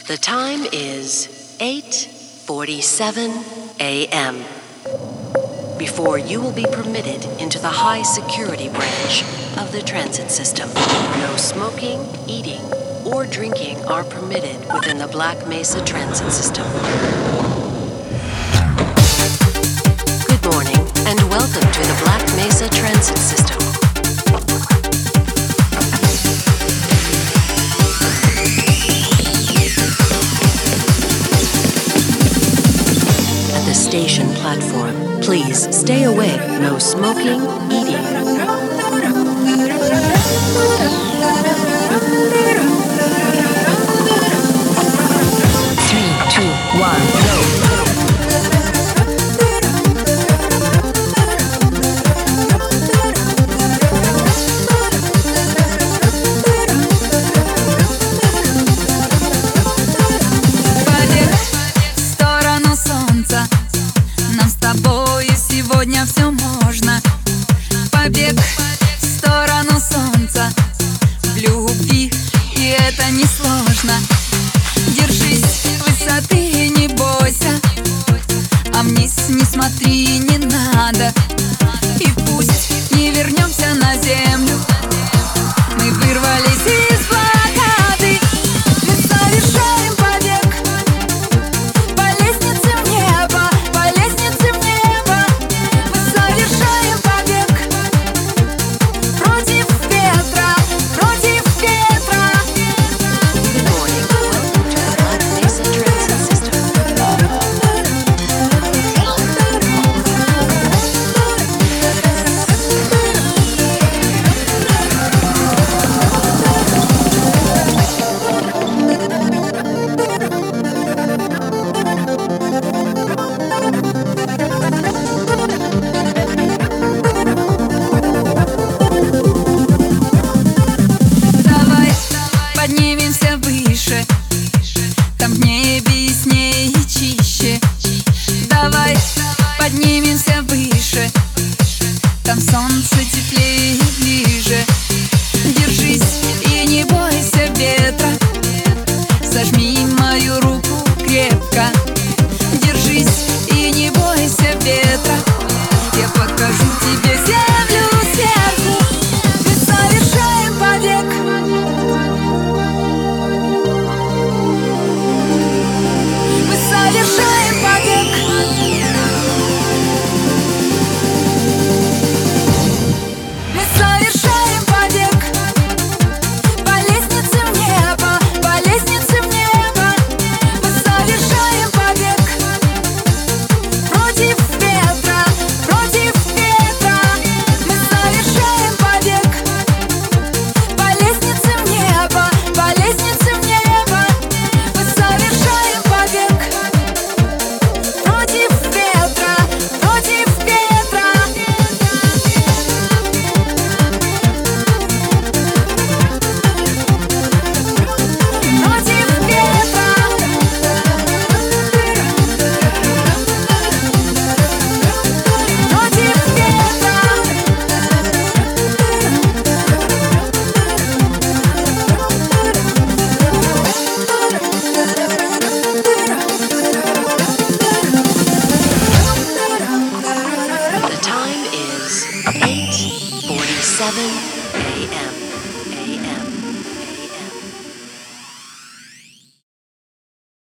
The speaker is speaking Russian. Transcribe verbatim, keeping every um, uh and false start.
The time is eight forty-seven a m Before you will be permitted into the high security branch of the transit system. No smoking, eating, or drinking are permitted within the Black Mesa Transit System. Good morning and welcome to the Black Mesa Transit System. At the station platform, please stay away. No smoking, eating. Three, two, one, go. Сегодня все можно. Побег в сторону солнца. В любви, и это несложно. Держись высоты, не бойся. А вниз не смотри, не надо. И пусть не вернемся на землю. Мы вырвались из блокады. Мы совершаем побег по лестнице в небо, по лестнице в небо. Мы совершаем побег против ветра, против ветра. Good morning. Welcome to the Black Mesa Transit System. Давай поднимемся выше. Там в небе яснее и чище. Давай поднимемся выше. Там солнце теплее и ближе. Держись и не бойся ветра. Зажми